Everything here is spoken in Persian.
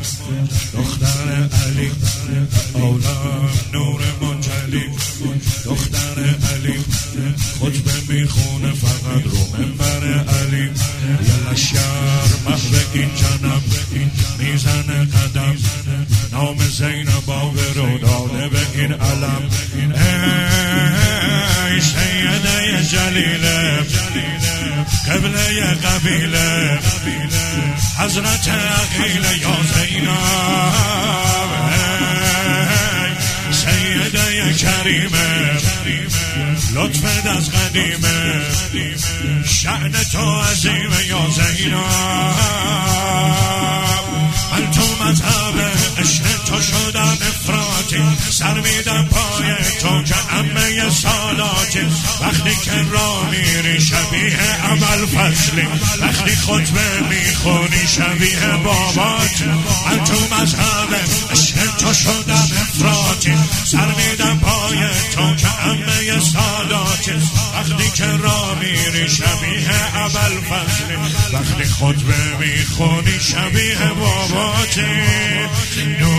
دختر علی عالم نور منجلی، دختر علی خطبه میخونه فقط رو منبر علی، یه لشکر محو این جنب میزنه قدم، نام زینب آورو داده به این علم. ای سیده جلیله قبله قبیله حضرت عقیله یا زینب، سیده کریمه لطفت از قدیمه، شأن تو عظیمه یا زینب. من تو مذهب عشق تو شدم افراطی، سر میدم پای تو که عمه سالاتی، وقتی که را میری شبیه عمل فصلی، وقتی خطبه میخونی شبیه بابات. من تو مذهب عشق تو شدم افراطی، سر میدم پای تو که عمه سالاتی، وقتی که را میری شبیه عمل فصلی، وقتی خطبه میخونی شبیه باباتی.